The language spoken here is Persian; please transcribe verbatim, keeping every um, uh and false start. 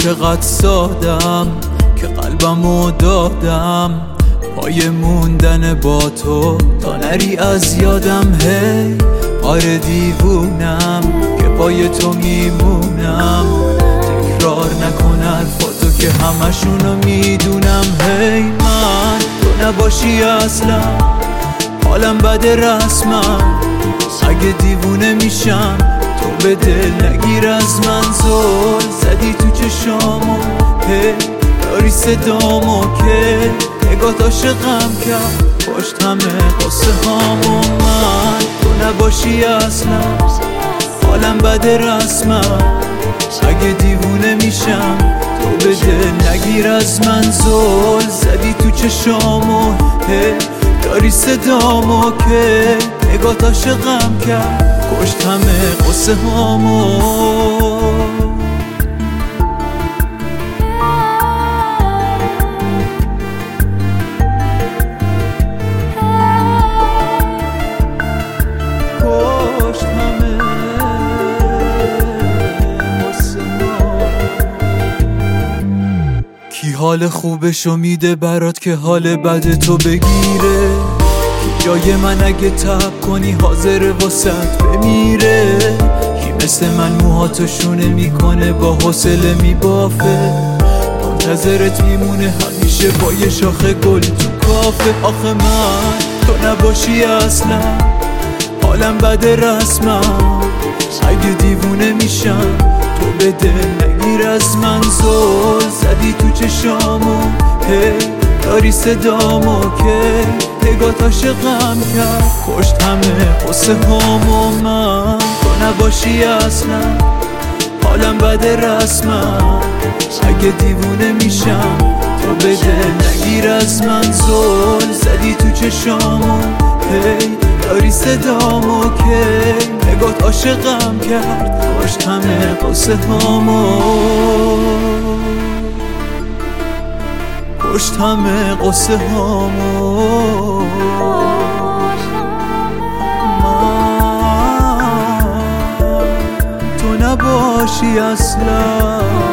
چقدر سادم که قلبمو دادم پای موندن با تو تا نری از یادم. هی آره دیوونم که پای تو میمونم، تکرار نکن حرفاتو که همشونو میدونم. هی من تو نباشی اصلا حالم بده رسمم، اگه دیوونه میشم تو به دل نگیر از من. زل زدی تو چشامو هی داری صدامو که نگات عاشقم کرد پشت همه قصه هامو. من تو نباشی اصلا حالم بده رسمم، اگه دیوونه میشم تو به دل نگیر از من. زل زدی تو چشامو هی داری صدامو که نگات عاشقم کرد پشت همه قصه هامو. کی حال خوبشو میده برات که حال بد تو بگیره؟ کی جای من اگه تب کنی حاضر واسط بمیره؟ کی مثل من موهاتو شونه میکنه با حوصله میبافه؟ منتظرت میمونه همیشه با یه شاخه گل تو کافه. آخه من تو نباشی اصلا حالم بده رسمم، اگه دیوونه میشم تو به دل نگیر از من. زل زدی تو چشامو هی داری صدامو که نگات عاشقم کرد پشت همه قصه هامو. من تو نباشی اصلا حالم بده رسمم، اگه دیوونه میشم تو به دل نگیر از من. زل زدی تو چشامو هی داری صدامو که نگات عاشقم کرد پشت همه قصه هامو، پشت همه قصه هامو. من تو نباشی اصلا